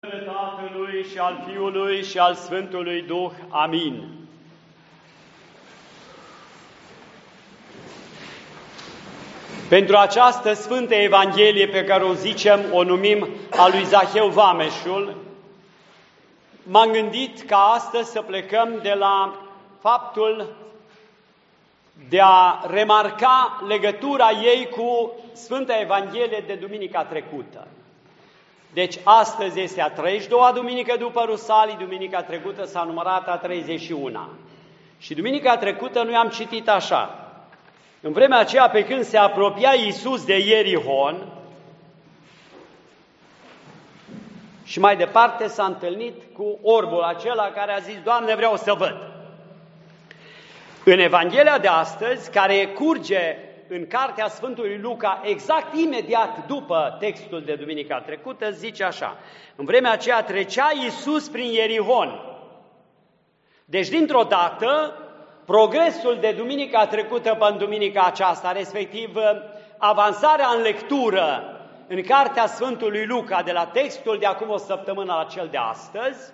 Tatălui și al Fiului și al Sfântului Duh. Amin. Pentru această Sfântă Evanghelie pe care o zicem, o numim a lui Zaheu Vameșul, m-am gândit ca astăzi să plecăm de la faptul de a remarca legătura ei cu Sfânta Evanghelie de duminica trecută. Deci astăzi este a 32-a duminică după Rusalii, duminica trecută s-a numărat a 31-a. Și duminica trecută noi am citit așa: în vremea aceea, pe când se apropia Iisus de Ierihon, și mai departe s-a întâlnit cu orbul acela care a zis: Doamne, vreau să văd. În Evanghelia de astăzi, care curge în cartea Sfântului Luca, exact imediat după textul de duminica trecută, zice așa: în vremea aceea trecea Iisus prin Ierihon. Deci, dintr-o dată, progresul de duminica trecută până în duminica aceasta, respectiv avansarea în lectură în cartea Sfântului Luca, de la textul de acum o săptămână la cel de astăzi,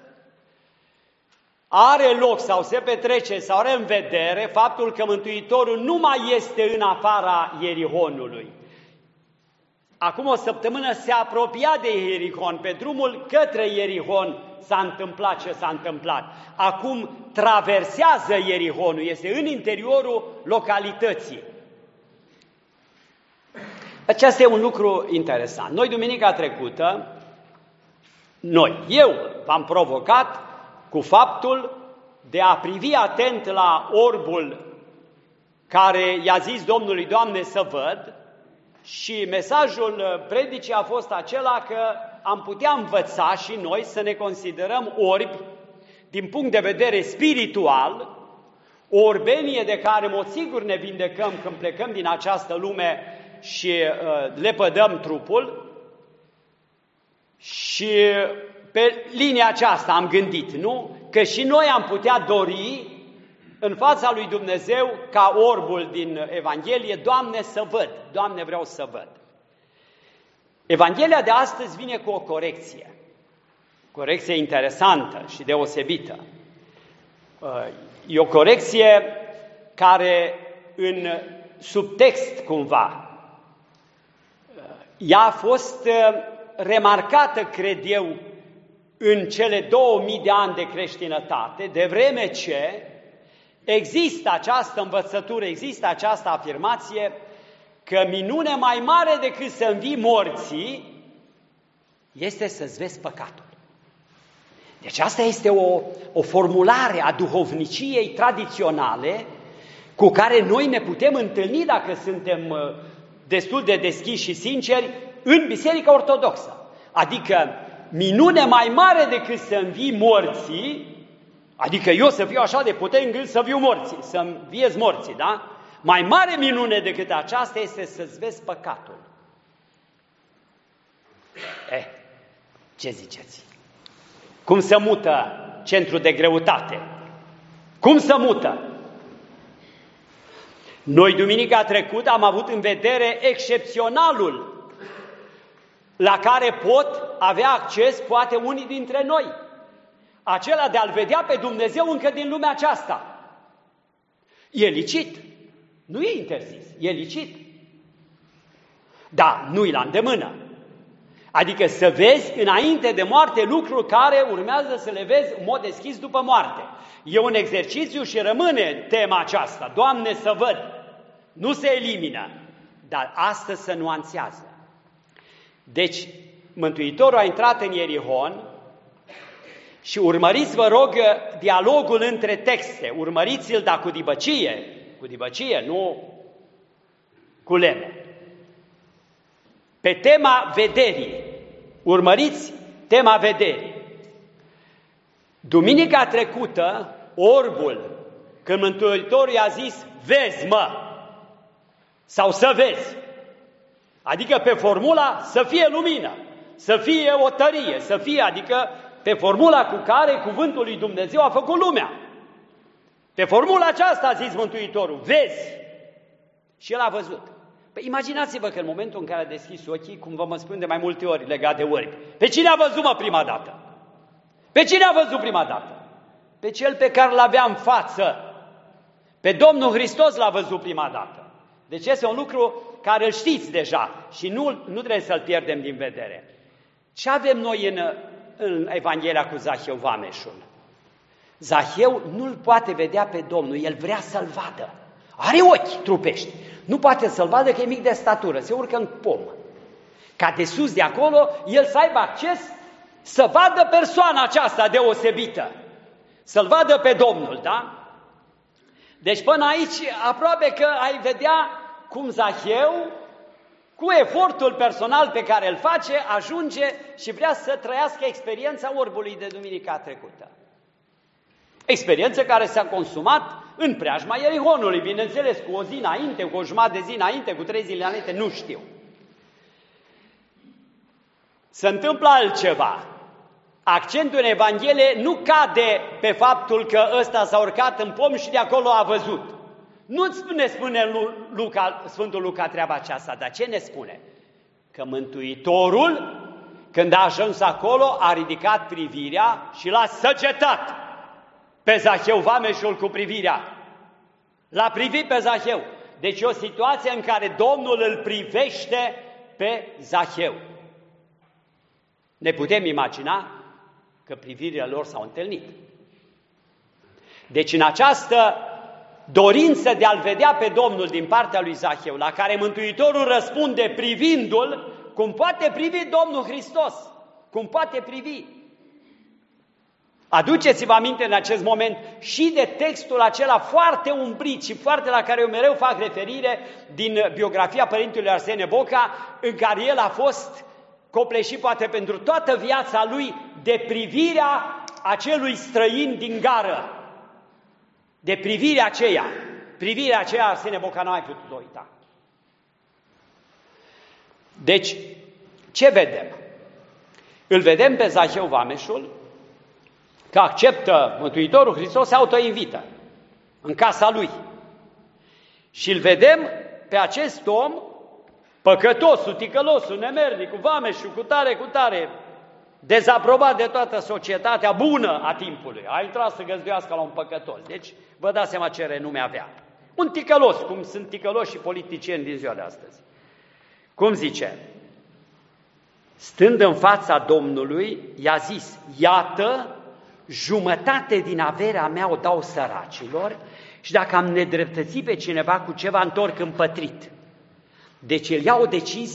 are loc sau se petrece sau are în vedere faptul că Mântuitorul nu mai este în afara Ierihonului. Acum o săptămână se apropia de Ierihon, pe drumul către Ierihon s-a întâmplat ce s-a întâmplat. Acum traversează Ierihonul, este în interiorul localității. Acesta e un lucru interesant. Noi, duminica trecută, eu v-am provocat cu faptul de a privi atent la orbul care i-a zis Domnului: Doamne, să văd, și mesajul predicii a fost acela că am putea învăța și noi să ne considerăm orbi din punct de vedere spiritual, o orbenie de care, mă sigur, ne vindecăm când plecăm din această lume și lepădăm trupul. Și pe linia aceasta am gândit, nu? Că și noi am putea dori în fața lui Dumnezeu, ca orbul din Evanghelie: Doamne, să văd, Doamne, vreau să văd. Evanghelia de astăzi vine cu o corecție interesantă și deosebită. E o corecție care, în subtext cumva, ea a fost remarcată, cred eu, în cele 2000 de ani de creștinătate, de vreme ce există această învățătură, există această afirmație că minune mai mare decât să învii morții este să-ți vezi păcatul. Deci asta este o formulare a duhovniciei tradiționale cu care noi ne putem întâlni, dacă suntem destul de deschiși și sinceri, în Biserica Ortodoxă. Adică minune mai mare decât să învii morții, adică eu să fiu așa de puternic încât să viu morții, să înviez morții, da? Mai mare minune decât aceasta este să-ți vezi păcatul. Ce ziceți? Cum se mută centrul de greutate? Cum se mută? Noi, duminica trecută, am avut în vedere excepționalul la care pot avea acces poate unii dintre noi. Acela de a-L vedea pe Dumnezeu încă din lumea aceasta. E licit. Nu e interzis, e licit. Da, nu-i la îndemână. Adică să vezi înainte de moarte lucruri care urmează să le vezi în mod deschis după moarte. E un exercițiu și rămâne tema aceasta. Doamne, să văd. Nu se elimină, dar astăzi se nuanțează. Deci, Mântuitorul a intrat în Ierihon și urmăriți, vă rog, dialogul între texte. Urmăriți-l, dar cu dibăcie, nu cu lemne. Pe tema vederii. Urmăriți tema vederii. Duminica trecută, orbul, când Mântuitorul i-a zis: vezi, mă, sau să vezi, adică pe formula să fie lumină, să fie o tărie, să fie, adică pe formula cu care cuvântul lui Dumnezeu a făcut lumea. Pe formula aceasta a zis Mântuitorul: vezi. Și el a văzut. Păi imaginați-vă că în momentul în care a deschis ochii, cum vă mă spun de mai multe ori legat de orbi, pe cine a văzut, mă, prima dată? Pe cine a văzut prima dată? Pe cel pe care l-avea în față. Pe Domnul Hristos l-a văzut prima dată. Deci este un lucru care îl știți deja și nu trebuie să-l pierdem din vedere. Ce avem noi în Evanghelia cu Zaheu vameșul? Zaheu nu-l poate vedea pe Domnul, el vrea să-l vadă. Are ochi trupești, nu poate să-l vadă că e mic de statură, se urcă în pom. Ca de sus de acolo, el să aibă acces să vadă persoana aceasta deosebită. Să-l vadă pe Domnul, da? Deci până aici aproape că ai vedea cum Zaheu, cu efortul personal pe care îl face, ajunge și vrea să trăiască experiența orbului de duminica trecută. Experiență care s-a consumat în preajma Ierihonului, bineînțeles, cu o zi înainte, cu o jumătate de zi înainte, cu 3 zile înainte, nu știu. Se întâmplă altceva. Accentul în Evanghelie nu cade pe faptul că ăsta s-a urcat în pom și de acolo a văzut. Nu ne spune Sfântul Luca treaba aceasta, dar ce ne spune? Că Mântuitorul, când a ajuns acolo, a ridicat privirea și l-a săgetat pe Zaheu vameșul cu privirea. L-a privit pe Zaheu. Deci e o situație în care Domnul îl privește pe Zaheu. Ne putem imagina că privirile lor s-au întâlnit. Deci în această dorință de a-L vedea pe Domnul din partea lui Zaheu, la care Mântuitorul răspunde privindu-L, cum poate privi Domnul Hristos, cum poate privi. Aduceți-vă aminte în acest moment și de textul acela foarte umbrit și foarte la care eu mereu fac referire din biografia Părintelui Arsenie Boca, în care el a fost copleșit poate pentru toată viața lui de privirea acelui străin din gară. De privirea aceea Arsenie Boca n-a mai putut uita. Deci, ce vedem? Îl vedem pe Zaheu vameșul că acceptă Mântuitorul Hristos, se autoinvită în casa lui. Și îl vedem pe acest om, păcătosul, ticălosul, nemernicul, vameșul, cu tare, dezaprobat de toată societatea bună a timpului. A intrat să găzduiască la un păcătos. Deci, vă dați seama ce renume avea. Un ticălos, cum sunt ticăloși și politicieni din ziua de astăzi. Cum zice? Stând în fața Domnului, i-a zis, iată, jumătate din averea mea o dau săracilor și dacă am nedreptățit pe cineva cu ceva, întorc împătrit. Deci el ia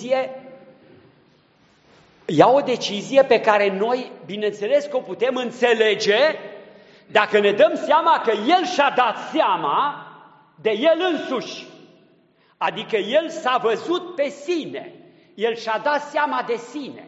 o decizie pe care noi, bineînțeles că o putem înțelege dacă ne dăm seama că el și-a dat seama de el însuși. Adică el s-a văzut pe sine, el și-a dat seama de sine.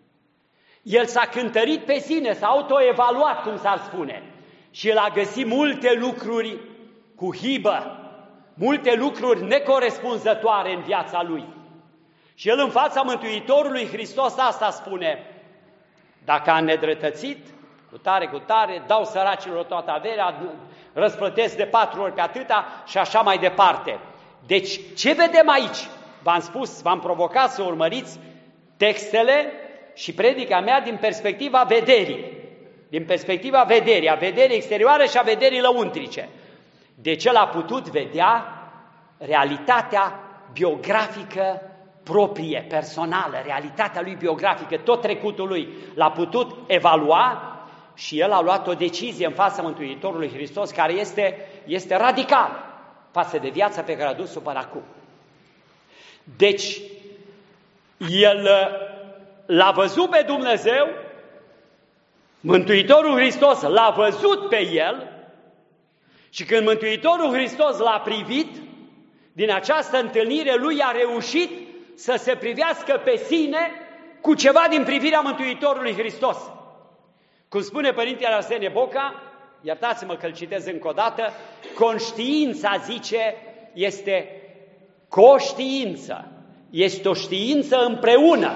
El s-a cântărit pe sine, s-a autoevaluat, cum s-ar spune. Și el a găsit multe lucruri cu hibă, multe lucruri necorespunzătoare în viața lui. Și el în fața Mântuitorului Hristos asta spune, dacă am nedreptățit, cu tare, dau săracilor toată averea, răsplătesc de 4 ori pe atâta și așa mai departe. Deci, ce vedem aici? V-am spus, v-am provocat să urmăriți textele și predica mea din perspectiva vederii. Din perspectiva vederii, a vederii exterioare și a vederii lăuntrice. Deci el a putut vedea realitatea biografică proprie, personală, realitatea lui biografică, tot trecutul lui. L-a putut evalua și el a luat o decizie în fața Mântuitorului Hristos care este radicală față de viața pe care a dus-o până acum. Deci, el l-a văzut pe Dumnezeu, Mântuitorul Hristos l-a văzut pe el și când Mântuitorul Hristos l-a privit, din această întâlnire lui a reușit să se privească pe sine cu ceva din privirea Mântuitorului Hristos. Cum spune Părintele Arsenie Boca, iertați-mă că îl citez încă o dată, conștiința, zice, este conștiință, este o știință împreună.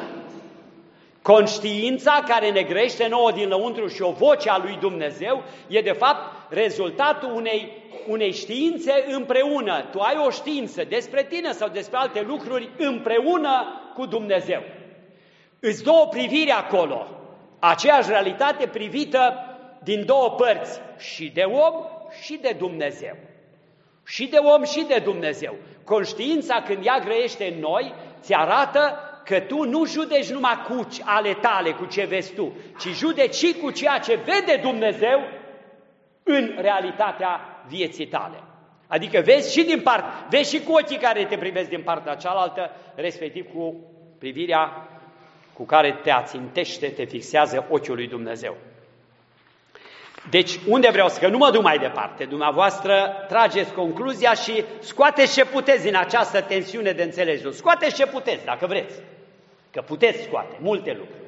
Conștiința care ne grăiește nouă din lăuntru și o voce a lui Dumnezeu e de fapt rezultatul unei științe împreună. Tu ai o știință despre tine sau despre alte lucruri împreună cu Dumnezeu. Îți dă o privire acolo. Aceeași realitate privită din două părți, și de om și de Dumnezeu. Și de om și de Dumnezeu. Conștiința, când ea grăiește în noi, ți arată că tu nu judeci numai cu ale tale, cu ce vezi tu, ci judeci și cu ceea ce vede Dumnezeu în realitatea vieții tale. Adică vezi și cu ochii care te privesc din partea cealaltă, respectiv cu privirea cu care te ațintește, te fixează ochiul lui Dumnezeu. Deci, unde vreau să, că nu mă duc mai departe, dumneavoastră trageți concluzia și scoateți ce puteți din această tensiune de înțelegere. Scoateți ce puteți, dacă vreți, că puteți scoate multe lucruri.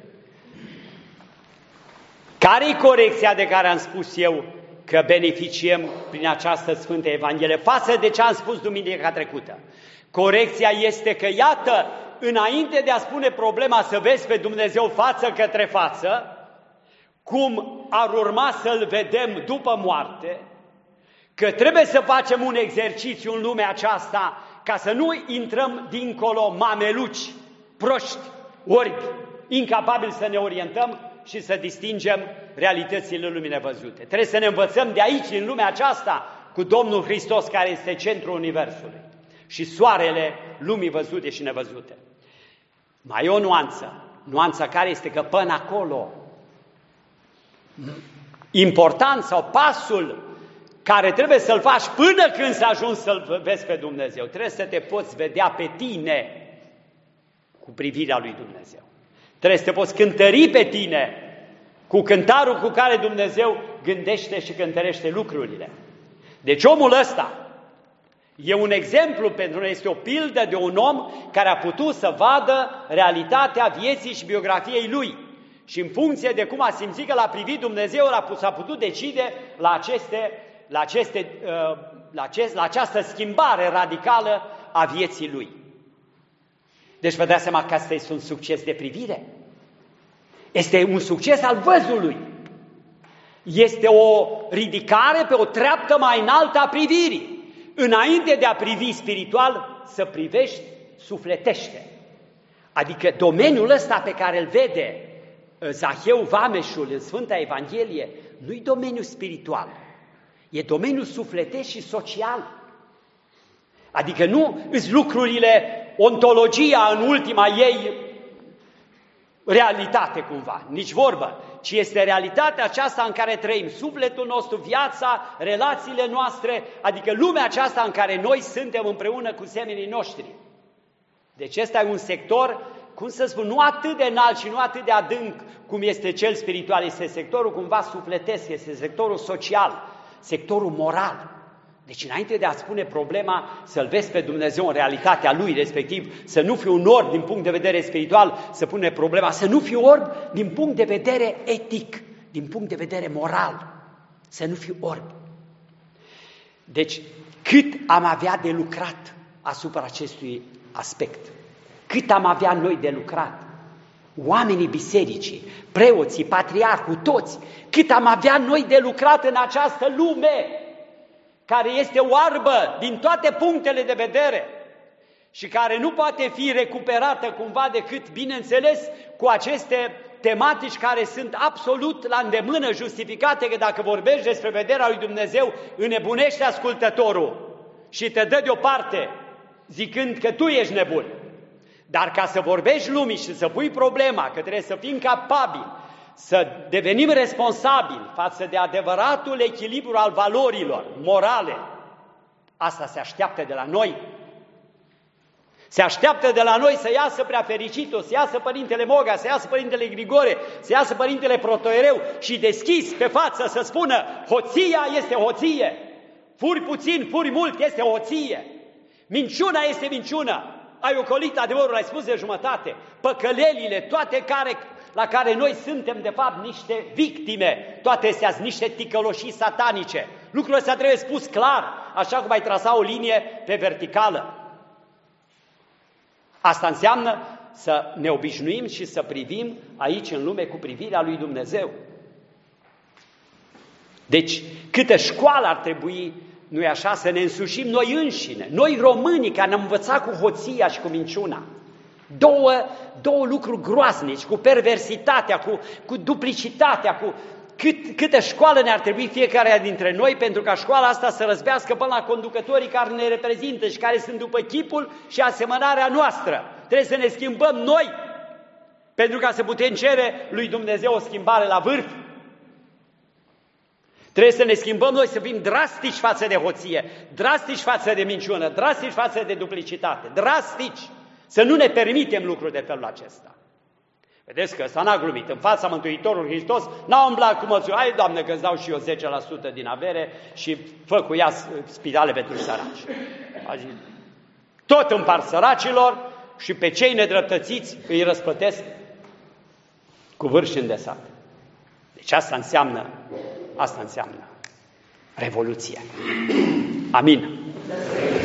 Care-i corecția de care am spus eu că beneficiem prin această Sfântă Evanghelie față de ce am spus duminica trecută? Corecția este că, iată, înainte de a spune problema să vezi pe Dumnezeu față către față, cum ar urma să-L vedem după moarte, că trebuie să facem un exercițiu în lumea aceasta ca să nu intrăm dincolo mameluci, proști, orbi, incapabili să ne orientăm și să distingem realitățile lumii nevăzute. Trebuie să ne învățăm de aici, din lumea aceasta, cu Domnul Hristos, care este centrul Universului și soarele lumii văzute și nevăzute. Mai e o nuanța care este că până acolo, important sau pasul care trebuie să-l faci până când să ajungi să-L vezi pe Dumnezeu, trebuie să te poți vedea pe tine cu privirea lui Dumnezeu. Trebuie să te poți cântări pe tine cu cântarul cu care Dumnezeu gândește și cântărește lucrurile. Deci omul ăsta e un exemplu pentru noi, este o pildă de un om care a putut să vadă realitatea vieții și biografiei lui. Și în funcție de cum a simțit că l-a privit Dumnezeu, s-a putut decide la această schimbare radicală a vieții lui. Deci vă dați seama că asta este un succes de privire. Este un succes al văzului. Este o ridicare pe o treaptă mai înaltă a privirii. Înainte de a privi spiritual, să privești sufletește. Adică domeniul ăsta pe care îl vede Zaheu Vameșul în Sfânta Evanghelie, nu-i domeniul spiritual, e domeniul sufletesc și social. Adică nu îți lucrurile, ontologia în ultima ei realitate cumva, nici vorbă, ci este realitatea aceasta în care trăim, sufletul nostru, viața, relațiile noastre, adică lumea aceasta în care noi suntem împreună cu semenii noștri. Deci ăsta e un sector, cum să spun, nu atât de înalt și nu atât de adânc cum este cel spiritual, este sectorul cumva sufletesc, este sectorul social, sectorul moral. Deci înainte de a spune problema să-L vezi pe Dumnezeu în realitatea Lui, respectiv să nu fiu un orb din punct de vedere spiritual, să pune problema să nu fiu orb din punct de vedere etic, din punct de vedere moral, să nu fiu orb. Deci cât am avea de lucrat asupra acestui aspect, cât am avea noi de lucrat, oamenii bisericii, preoții, patriarhul, toți, cât am avea noi de lucrat în această lume, care este oarbă din toate punctele de vedere și care nu poate fi recuperată cumva decât, bineînțeles, cu aceste tematici care sunt absolut la îndemână, justificate, că dacă vorbești despre vederea lui Dumnezeu, înnebunește ascultătorul și te dă deoparte, zicând că tu ești nebun. Dar ca să vorbești lumii și să pui problema că trebuie să fim capabili să devenim responsabili față de adevăratul echilibru al valorilor morale, asta se așteaptă de la noi. Se așteaptă de la noi să iasă Preafericitul, să iasă Părintele Moga, să iasă Părintele Grigore, să iasă Părintele Protoiereu și deschis pe față să spună: hoția este hoție, furi puțin, furi mult, este hoție, minciuna este minciună, ai ocolit adevărul, ai spus de jumătate, păcălelile, toate la care noi suntem de fapt niște victime, toate astea sunt niște ticăloșii satanice. Lucrul ăsta trebuie spus clar, așa cum ai trasa o linie pe verticală. Asta înseamnă să ne obișnuim și să privim aici în lume cu privirea lui Dumnezeu. Deci, câtă școală ar trebui, nu-i așa, să ne însușim noi înșine, noi românii care ne-am învățat cu hoția și cu minciuna. Două lucruri groaznici, cu perversitatea, cu duplicitatea, câtă școală ne-ar trebui fiecare dintre noi pentru ca școala asta să răzbească până la conducătorii care ne reprezintă și care sunt după chipul și asemănarea noastră. Trebuie să ne schimbăm noi pentru ca să putem cere lui Dumnezeu o schimbare la vârf. Trebuie să ne schimbăm noi, să fim drastici față de hoție, drastici față de minciună, drastici față de duplicitate, drastici, să nu ne permitem lucruri de felul acesta. Vedeți că ăsta n-a glumit. În fața Mântuitorului Hristos n-a umblat cu mățuri. Hai, Doamne, că îți dau și eu 10% din avere și fă cu ea spitale pentru săraci. Tot împart săracilor și pe cei nedreptățiți îi răsplătesc cu vârși îndesate. Deci asta înseamnă revoluție. Amin.